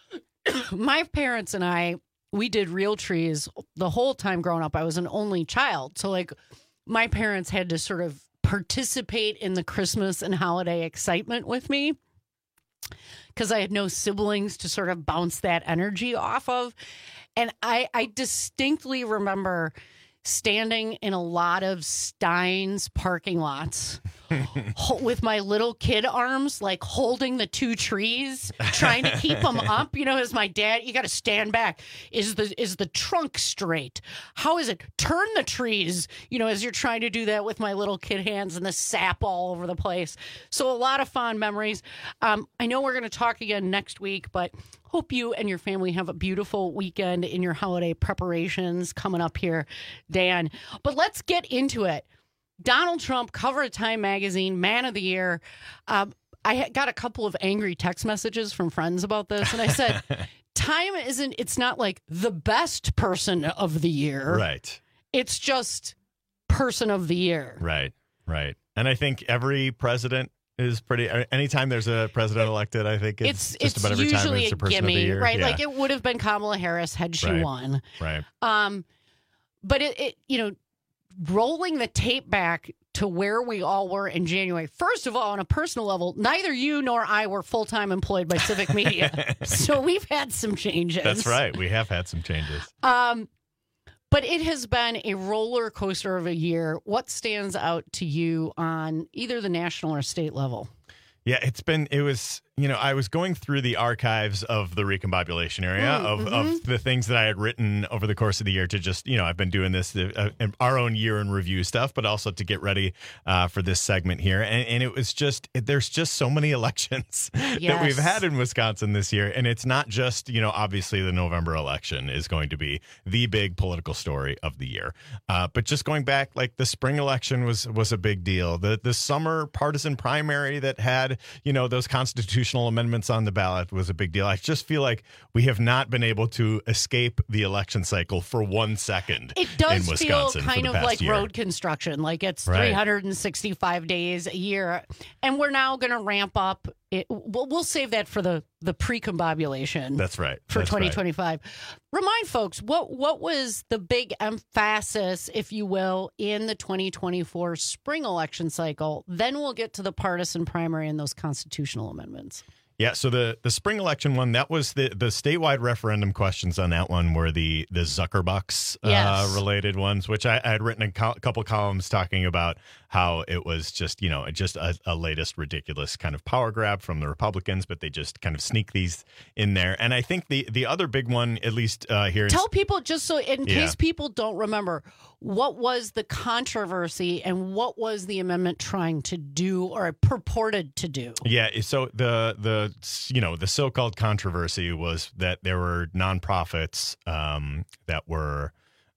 My parents and we did real trees the whole time growing up. I was an only child. So, like, my parents had to sort of participate in the Christmas and holiday excitement with me because I had no siblings to sort of bounce that energy off of. And I distinctly remember standing in a lot of Stein's parking lots with my little kid arms, like holding the 2 trees, trying to keep them up. As my dad, you got to stand back. Is the trunk straight? How is it? Turn the trees, as you're trying to do that with my little kid hands and the sap all over the place. So a lot of fond memories. I know we're going to talk again next week, but hope you and your family have a beautiful weekend in your holiday preparations coming up here, Dan. But let's get into it. Donald Trump, cover of Time Magazine, Man of the Year. I got a couple of angry text messages from friends about this, and I said, Time it's not like the best person of the year. Right. It's just person of the year. Right. And I think every president is pretty. Anytime there's a president elected, I think it's just about every time it's a person of the year. Right? Yeah. Like it would have been Kamala Harris had she won. Right. But it rolling the tape back to where we all were in January. First of all, on a personal level, neither you nor I were full-time employed by Civic Media. So we've had some changes. That's right. We have had some changes. But it has been a roller coaster of a year. What stands out to you on either the national or state level? Yeah, I was going through the archives of the recombobulation area of the things that I had written over the course of the year to just, I've been doing this, our own year in review stuff, but also to get ready for this segment here. And it was there's just so many elections that we've had in Wisconsin this year. And it's not just, obviously the November election is going to be the big political story of the year. But just going back, like the spring election was a big deal. The summer partisan primary that had, those constitutional amendments on the ballot was a big deal. I just feel like we have not been able to escape the election cycle for 1 second. It does in feel Wisconsin kind of like year. Road construction, like it's 365 days a year. And we're now going to ramp up. We'll save that for the pre-combobulation. That's right. For 2025. Remind folks, what was the big emphasis, if you will, in the 2024 spring election cycle? Then we'll get to the partisan primary and those constitutional amendments. Yeah, so the spring election one, that was the statewide referendum questions on that one were the Zuckerbucks related ones, which I had written a couple columns talking about how it was just a latest ridiculous kind of power grab from the Republicans, but they just kind of sneak these in there. And I think the other big one, at least here. Tell people, just so in case people don't remember, what was the controversy and what was the amendment trying to do or purported to do? Yeah, so the so-called controversy was that there were nonprofits that were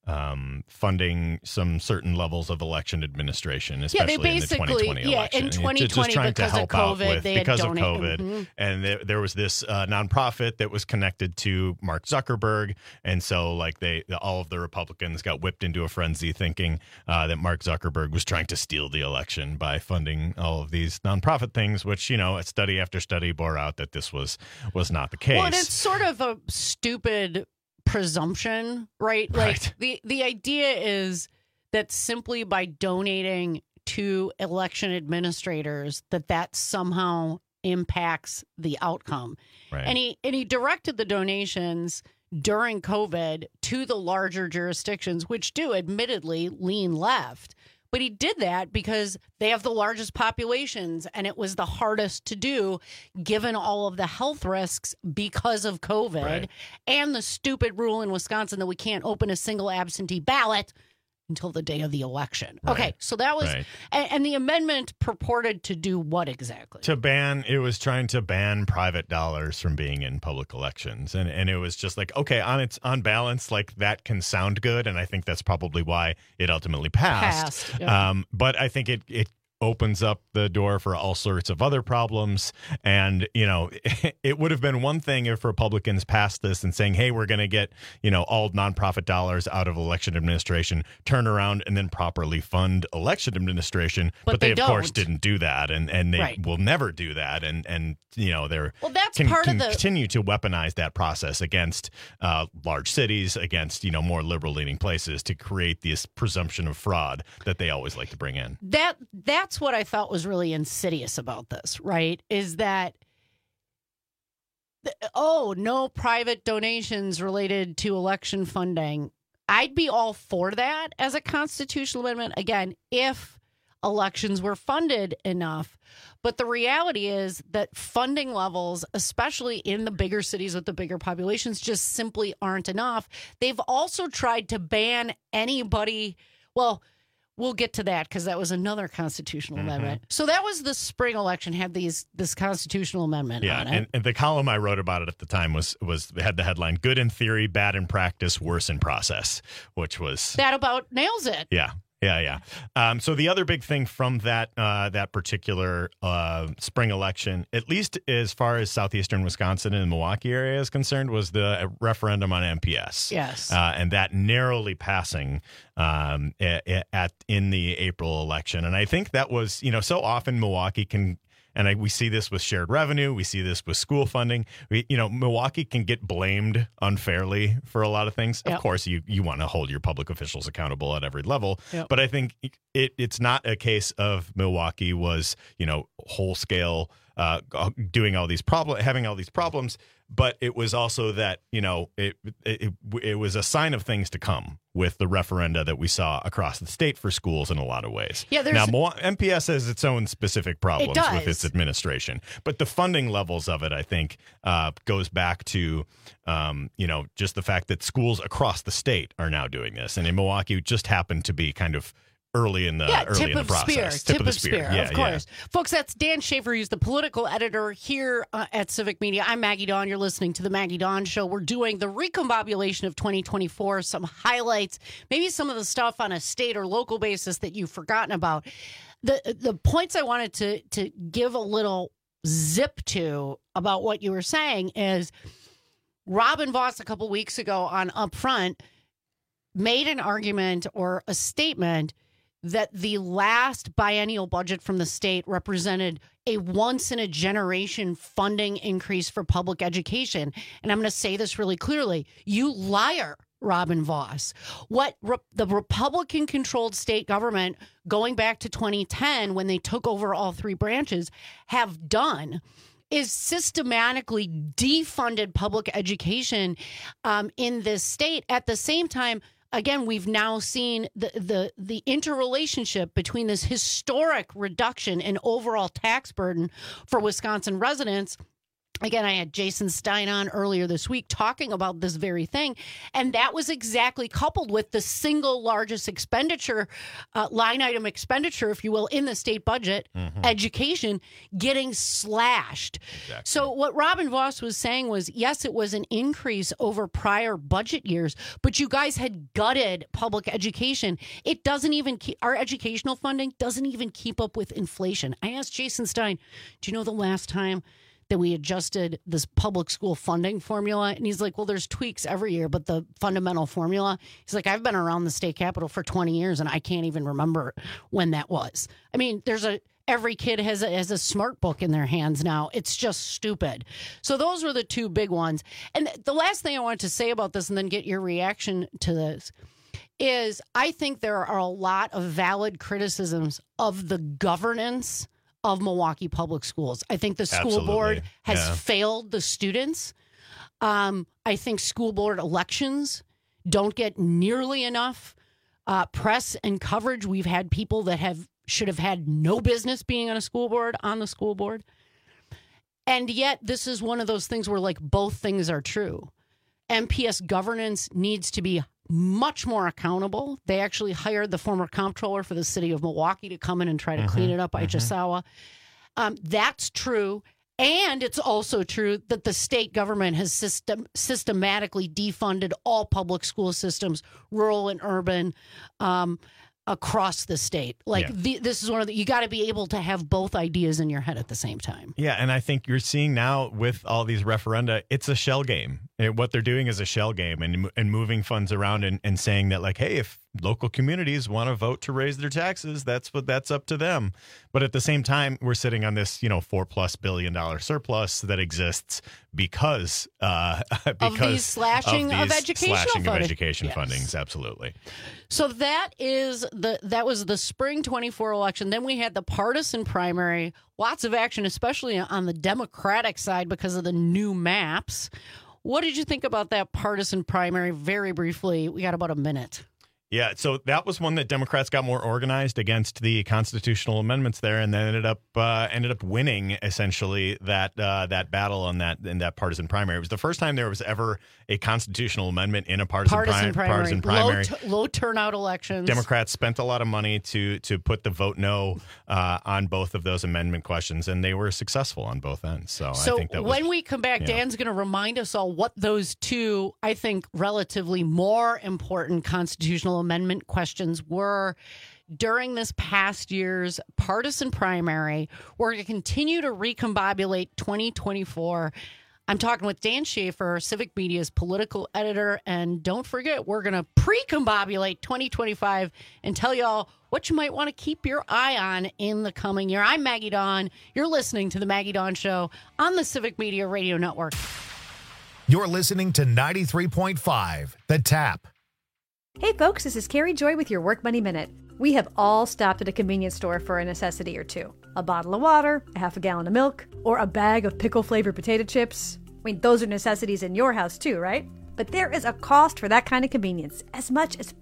funding some certain levels of election administration, especially in the 2020 election. In 2020 because of COVID, they had donated. Mm-hmm. And there was this nonprofit that was connected to Mark Zuckerberg, and so all of the Republicans got whipped into a frenzy thinking that Mark Zuckerberg was trying to steal the election by funding all of these nonprofit things, which a study after study bore out that this was not the case. Well, and it's sort of a stupid presumption, right? Like the idea is that simply by donating to election administrators that somehow impacts the outcome. Right. And he directed the donations during COVID to the larger jurisdictions, which do admittedly lean left. But he did that because they have the largest populations, and it was the hardest to do given all of the health risks because of COVID and the stupid rule in Wisconsin that we can't open a single absentee ballot until the day of the election. Right. Okay, so that was, and the amendment purported to do what exactly? It was trying to ban private dollars from being in public elections. And it was just like, okay, on balance, like that can sound good. And I think that's probably why it ultimately passed. Yeah. But I think it opens up the door for all sorts of other problems. And, it would have been one thing if Republicans passed this and saying, hey, we're going to get, all nonprofit dollars out of election administration, turn around and then properly fund election administration. But they of course, didn't do that. And they will never do that. And they're continue to weaponize that process against large cities, against, more liberal leaning places to create this presumption of fraud that they always like to bring in. That's what I thought was really insidious about this, right? Is that, no private donations related to election funding. I'd be all for that as a constitutional amendment, again, if elections were funded enough. But the reality is that funding levels, especially in the bigger cities with the bigger populations, just simply aren't enough. They've also tried to ban anybody. Well, we'll get to that because that was another constitutional amendment. So that was the spring election, had this constitutional amendment on it. And the column I wrote about it at the time had the headline, "Good in theory, bad in practice, worse in process," which was... That about nails it. Yeah. So the other big thing from that particular spring election, at least as far as southeastern Wisconsin and the Milwaukee area is concerned, was the referendum on MPS. Yes, and that narrowly passing in the April election. And I think that was, so often Milwaukee can And we see this with shared revenue. We see this with school funding. Milwaukee can get blamed unfairly for a lot of things. Yep. Of course, you want to hold your public officials accountable at every level. Yep. But I think it's not a case of Milwaukee was, whole scale doing all these having all these problems. But it was also that, it was a sign of things to come with the referenda that we saw across the state for schools in a lot of ways. Yeah, now, MPS has its own specific problems with its administration. But the funding levels of it, I think, goes back to, just the fact that schools across the state are now doing this. And in Milwaukee, it just happened to be kind of early in the process. Tip of the spear, of course. Folks, that's Dan Schaefer. He's the political editor here at Civic Media. I'm Maggie Dawn. You're listening to The Maggie Dawn Show. We're doing the recombobulation of 2024, some highlights, maybe some of the stuff on a state or local basis that you've forgotten about. The points I wanted to give a little zip to about what you were saying is Robin Vos a couple weeks ago on Upfront made an argument or a statement that the last biennial budget from the state represented a once-in-a-generation funding increase for public education. And I'm going to say this really clearly. You liar, Robin Vos. What the Republican-controlled state government, going back to 2010 when they took over all three branches, have done is systematically defunded public education in this state. At the same time, again, we've now seen the interrelationship between this historic reduction in overall tax burden for Wisconsin residents. Again, I had Jason Stein on earlier this week talking about this very thing, and that was exactly coupled with the single largest expenditure, line item expenditure, if you will, in the state budget, education, getting slashed. Exactly. So what Robin Vos was saying was, yes, it was an increase over prior budget years, but you guys had gutted public education. It doesn't even our educational funding doesn't even keep up with inflation. I asked Jason Stein, do you know the last time that we adjusted this public school funding formula? And he's like, well, there's tweaks every year, but the fundamental formula, he's like, I've been around the state capitol for 20 years and I can't even remember when that was. I mean, every kid has a smart book in their hands now. It's just stupid. So those were the two big ones. And the last thing I wanted to say about this and then get your reaction to this is I think there are a lot of valid criticisms of the governance of Milwaukee Public Schools. I think the school board has failed the students. I think school board elections don't get nearly enough press and coverage. We've had people that should have had no business being on the school board. And yet this is one of those things where like both things are true. MPS governance needs to be much more accountable. They actually hired the former comptroller for the city of Milwaukee to come in and try to clean it up, Ichisawa. That's true. And it's also true that the state government has systematically defunded all public school systems, rural and urban, across the state. This is one of you got to be able to have both ideas in your head at the same time. Yeah, and I think you're seeing now with all these referenda, it's a shell game. What they're doing is a shell game and moving funds around and saying that, like, hey, if local communities want to vote to raise their taxes, that's up to them. But at the same time, we're sitting on this, $4+ billion surplus that exists because of these slashing of education fundings. Absolutely. So that was the spring 24 election. Then we had the partisan primary. Lots of action, especially on the Democratic side because of the new maps. What did you think about that partisan primary? Very briefly, we got about a minute. Yeah, so that was one that Democrats got more organized against the constitutional amendments there, and then ended up winning essentially that battle in that partisan primary. It was the first time there was ever a constitutional amendment in a partisan primary. Low turnout elections. Democrats spent a lot of money to put the vote no on both of those amendment questions, and they were successful on both ends. So I think that when we come back, Dan's going to remind us all what those two, I think, relatively more important constitutional amendment questions were during this past year's partisan primary. We're going to continue to recombobulate 2024. I'm talking with Dan Schaefer, Civic Media's political editor. And don't forget, we're going to pre-combobulate 2025 and tell y'all what you might want to keep your eye on in the coming year. I'm Maggie Dawn. You're listening to The Maggie Dawn Show on the Civic Media Radio Network. You're listening to 93.5, The Tap. Hey folks, this is Carrie Joy with your Work Money Minute. We have all stopped at a convenience store for a necessity or two. A bottle of water, a half a gallon of milk, or a bag of pickle-flavored potato chips. I mean, those are necessities in your house too, right? But there is a cost for that kind of convenience, as much as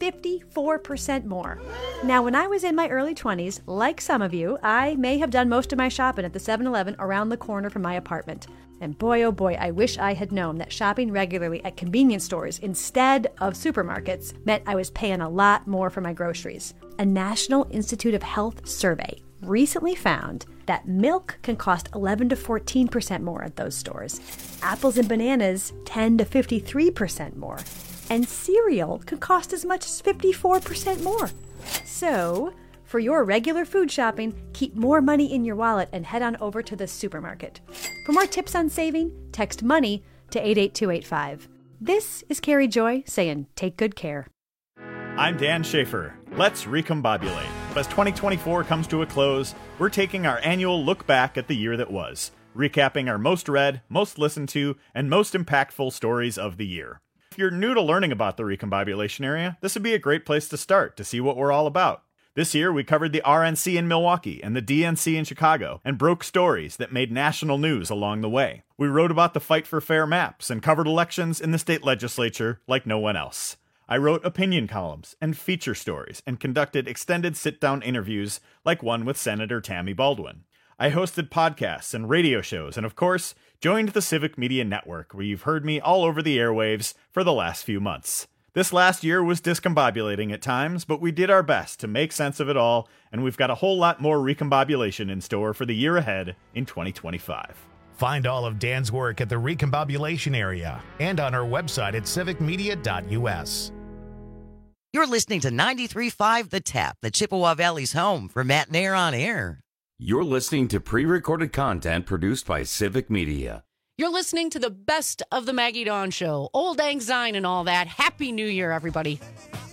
54% more. Now, when I was in my early 20s, like some of you, I may have done most of my shopping at the 7-Eleven around the corner from my apartment. And boy, oh boy, I wish I had known that shopping regularly at convenience stores instead of supermarkets meant I was paying a lot more for my groceries. A National Institute of Health survey recently found that milk can cost 11 to 14% more at those stores. Apples and bananas 10 to 53% more. And cereal can cost as much as 54% more. So, for your regular food shopping, keep more money in your wallet and head on over to the supermarket. For more tips on saving, text MONEY to 88285. This is Carrie Joy saying take good care. I'm Dan Schaefer. Let's recombobulate. As 2024 comes to a close, we're taking our annual look back at the year that was, recapping our most read, most listened to, and most impactful stories of the year. If you're new to learning about the recombobulation area, this would be a great place to start to see what we're all about. This year, we covered the RNC in Milwaukee and the DNC in Chicago and broke stories that made national news along the way. We wrote about the fight for fair maps and covered elections in the state legislature like no one else. I wrote opinion columns and feature stories and conducted extended sit-down interviews like one with Senator Tammy Baldwin. I hosted podcasts and radio shows and, of course, joined the Civic Media Network, where you've heard me all over the airwaves for the last few months. This last year was discombobulating at times, but we did our best to make sense of it all, and we've got a whole lot more recombobulation in store for the year ahead in 2025. Find all of Dan's work at the recombobulation area and on our website at civicmedia.us. You're listening to 93.5 The Tap, the Chippewa Valley's home for Matt Nair on Air. You're listening to pre-recorded content produced by Civic Media. You're listening to the best of the Maggie Dawn Show. Old Lang Syne and all that. Happy New Year, everybody.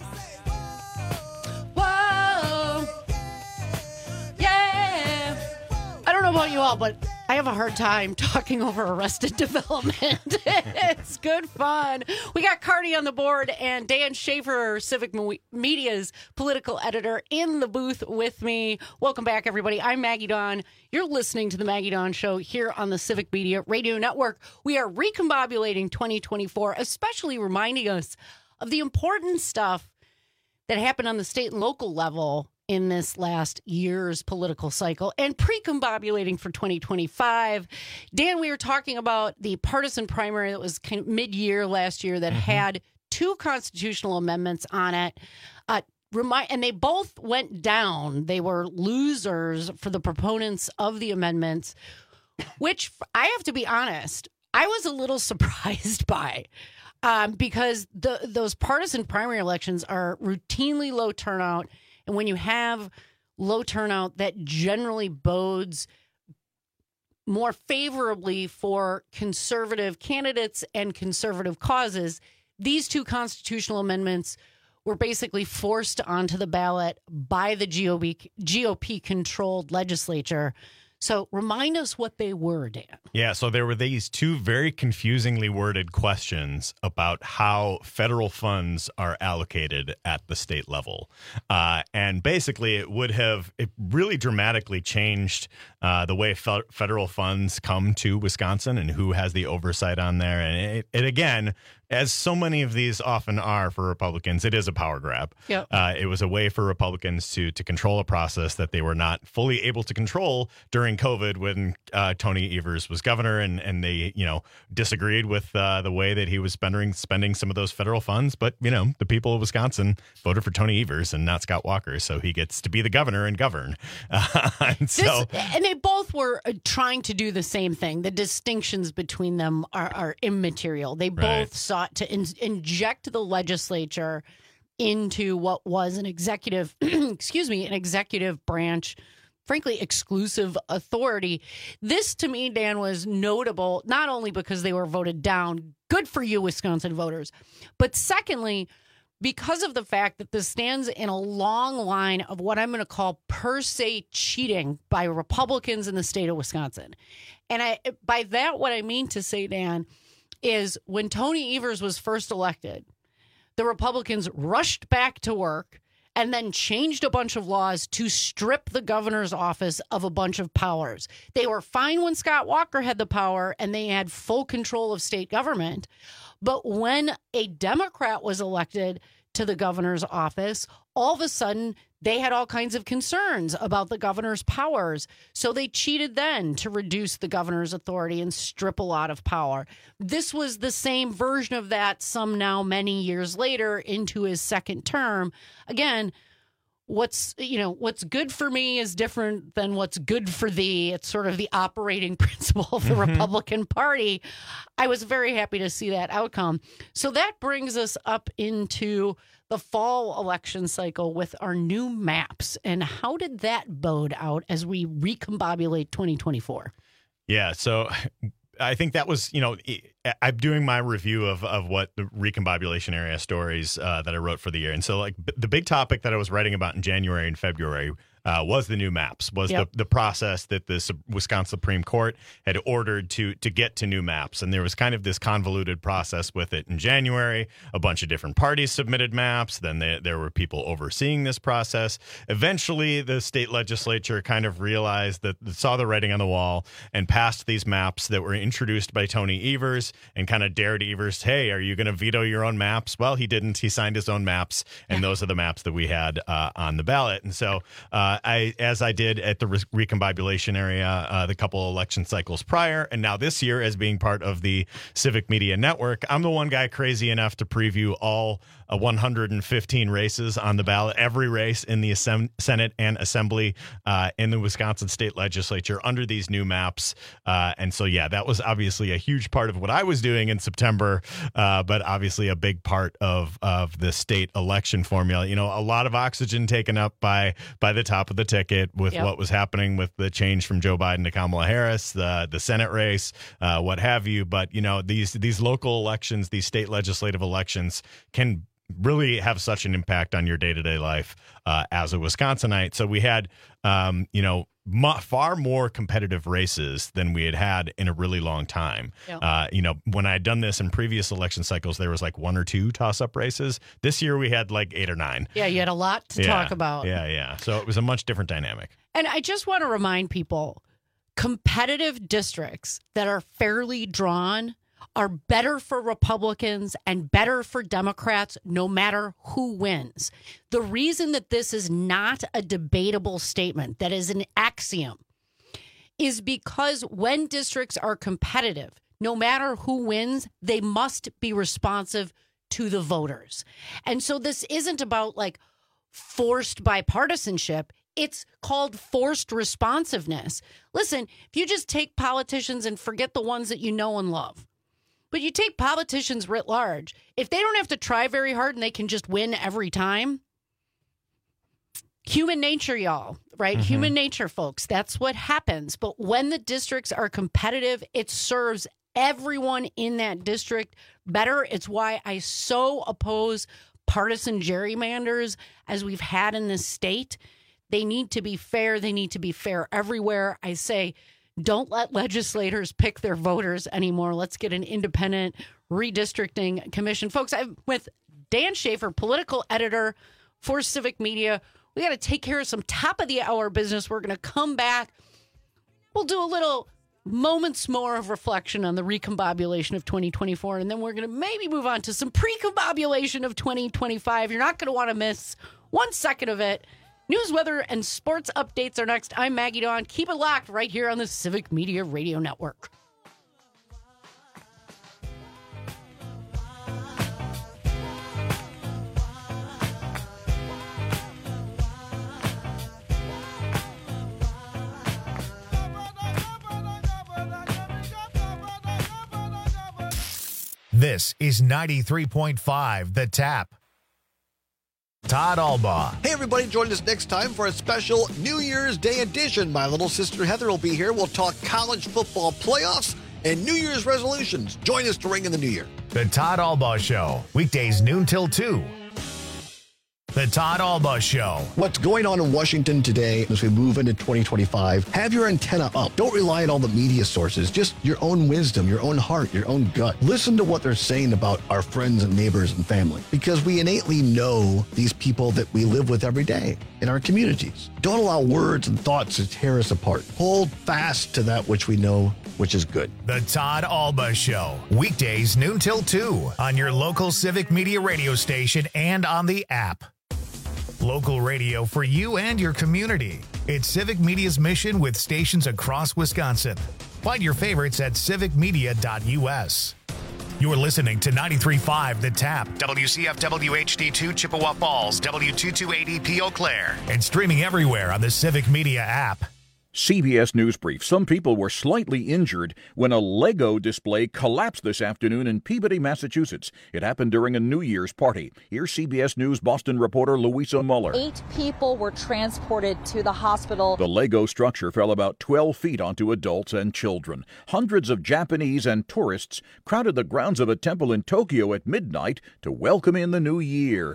Whoa. Yeah. I don't know about you all, but I have a hard time talking over Arrested Development. It's good fun. We got Cardi on the board and Dan Schaefer, Civic Media's political editor, in the booth with me. Welcome back, everybody. I'm Maggie Dawn. You're listening to the Maggie Dawn Show here on the Civic Media Radio Network. We are recombobulating 2024, especially reminding us of the important stuff that happened on the state and local level in this last year's political cycle, and pre-combobulating for 2025. Dan, we were talking about the partisan primary that was kind of mid-year last year that had two constitutional amendments on it. And they both went down. They were losers for the proponents of the amendments, which I have to be honest, I was a little surprised by. Because those partisan primary elections are routinely low turnout. And when you have low turnout, that generally bodes more favorably for conservative candidates and conservative causes. These two constitutional amendments were basically forced onto the ballot by the GOP-controlled legislature. So remind us what they were, Dan. Yeah, so there were these two very confusingly worded questions about how federal funds are allocated at the state level. And basically, it really dramatically changed the way federal funds come to Wisconsin and who has the oversight on there. And it again, as so many of these often are for Republicans, it is a power grab. Yep. It was a way for Republicans to control a process that they were not fully able to control during COVID when Tony Evers was governor, and they disagreed with the way that he was spending some of those federal funds. But the people of Wisconsin voted for Tony Evers and not Scott Walker, so he gets to be the governor and govern. And they both were trying to do the same thing. The distinctions between them are immaterial. They both sought to inject the legislature into what was an executive, an executive branch frankly, exclusive authority. This, to me, Dan, was notable, not only because they were voted down, good for you, Wisconsin voters, but secondly, because of the fact that this stands in a long line of what I'm going to call per se cheating by Republicans in the state of Wisconsin. And by that, what I mean to say, Dan, is when Tony Evers was first elected, the Republicans rushed back to work and then changed a bunch of laws to strip the governor's office of a bunch of powers. They were fine when Scott Walker had the power and they had full control of state government. But when a Democrat was elected to the governor's office, all of a sudden they had all kinds of concerns about the governor's powers. So they cheated then to reduce the governor's authority and strip a lot of power. This was the same version of that some now many years later into his second term. Again, what's good for me is different than what's good for thee. It's sort of the operating principle of the Republican Party. I was very happy to see that outcome. So that brings us up into the fall election cycle with our new maps. And how did that bode out as we recombobulate 2024? Yeah, so I think that was, I'm doing my review of what the recombobulation area stories that I wrote for the year. And so, like, the big topic that I was writing about in January and February was the new maps, was the process that the Wisconsin Supreme Court had ordered to get to new maps. And there was kind of this convoluted process with it in January. A bunch of different parties submitted maps. Then there were people overseeing this process. Eventually, the state legislature kind of realized saw the writing on the wall and passed these maps that were introduced by Tony Evers and kind of dared Evers, hey, are you going to veto your own maps? Well, he didn't. He signed his own maps, and those are the maps that we had on the ballot. And so as I did at the recombobulation area the couple election cycles prior, and now this year as being part of the Civic Media Network, I'm the one guy crazy enough to preview all 115 races on the ballot, every race in the Senate and Assembly in the Wisconsin State Legislature under these new maps. And so, that was obviously a huge part of what I was doing in September, but obviously a big part of the state election formula. A lot of oxygen taken up by the top of the ticket with what was happening with the change from Joe Biden to Kamala Harris, the Senate race, what have you. But, these local elections, these state legislative elections can really have such an impact on your day-to-day life as a Wisconsinite. So we had, far more competitive races than we had in a really long time. When I had done this in previous election cycles, there was like 1 or 2 toss-up races. This year we had like 8 or 9. Yeah, you had a lot to talk about. Yeah. So it was a much different dynamic. And I just want to remind people, competitive districts that are fairly drawn are better for Republicans and better for Democrats, no matter who wins. The reason that this is not a debatable statement, that is an axiom, is because when districts are competitive, no matter who wins, they must be responsive to the voters. And so this isn't about like forced bipartisanship. It's called forced responsiveness. Listen, if you just take politicians and forget the ones that you know and love, but you take politicians writ large, if they don't have to try very hard and they can just win every time, human nature, y'all, right? Human nature, folks. That's what happens. But when the districts are competitive, it serves everyone in that district better. It's why I so oppose partisan gerrymanders as we've had in this state. They need to be fair. They need to be fair everywhere. I say, don't let legislators pick their voters anymore. Let's get an independent redistricting commission. Folks, I'm with Dan Schaefer, political editor for Civic Media. We got to take care of some top of the hour business. We're going to come back. We'll do a little moments more of reflection on the recombobulation of 2024, and then we're going to maybe move on to some pre-combobulation of 2025. You're not going to want to miss 1 second of it. News, weather, and sports updates are next. I'm Maggie Dawn. Keep it locked right here on the Civic Media Radio Network. This is 93.5 The Tap. Todd Albaugh. Hey, everybody, join us next time for a special New Year's Day edition. My little sister Heather will be here. We'll talk college football playoffs and New Year's resolutions. Join us to ring in the new year. The Todd Albaugh Show, weekdays noon till 2. The Todd Albaugh Show. What's going on in Washington today as we move into 2025? Have your antenna up. Don't rely on all the media sources. Just your own wisdom, your own heart, your own gut. Listen to what they're saying about our friends and neighbors and family, because we innately know these people that we live with every day in our communities. Don't allow words and thoughts to tear us apart. Hold fast to that which we know, which is good. The Todd Albaugh Show, weekdays noon till 2 on your local Civic Media radio station and on the app. Local radio for you and your community. It's Civic Media's mission with stations across Wisconsin. Find your favorites at civicmedia.us. You're listening to 93.5 The Tap, WCFW HD2 Chippewa Falls, W228EP Eau Claire, and streaming everywhere on the Civic Media app. CBS News Brief. Some people were slightly injured when a Lego display collapsed this afternoon in Peabody, Massachusetts. It happened during a New Year's party. Here's CBS News Boston reporter Louisa Muller. 8 people were transported to the hospital. The Lego structure fell about 12 feet onto adults and children. Hundreds of Japanese and tourists crowded the grounds of a temple in Tokyo at midnight to welcome in the new year.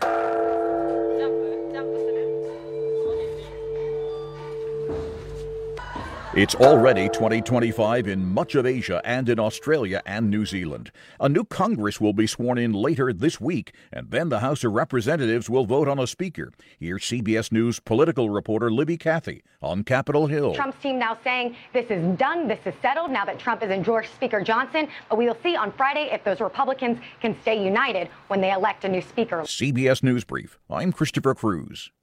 It's already 2025 in much of Asia and in Australia and New Zealand. A new Congress will be sworn in later this week, and then the House of Representatives will vote on a speaker. Here's CBS News political reporter Libby Cathy on Capitol Hill. Trump's team now saying this is done, this is settled, now that Trump has endorsed Speaker Johnson. But we will see on Friday if those Republicans can stay united when they elect a new speaker. CBS News Brief. I'm Christopher Cruz.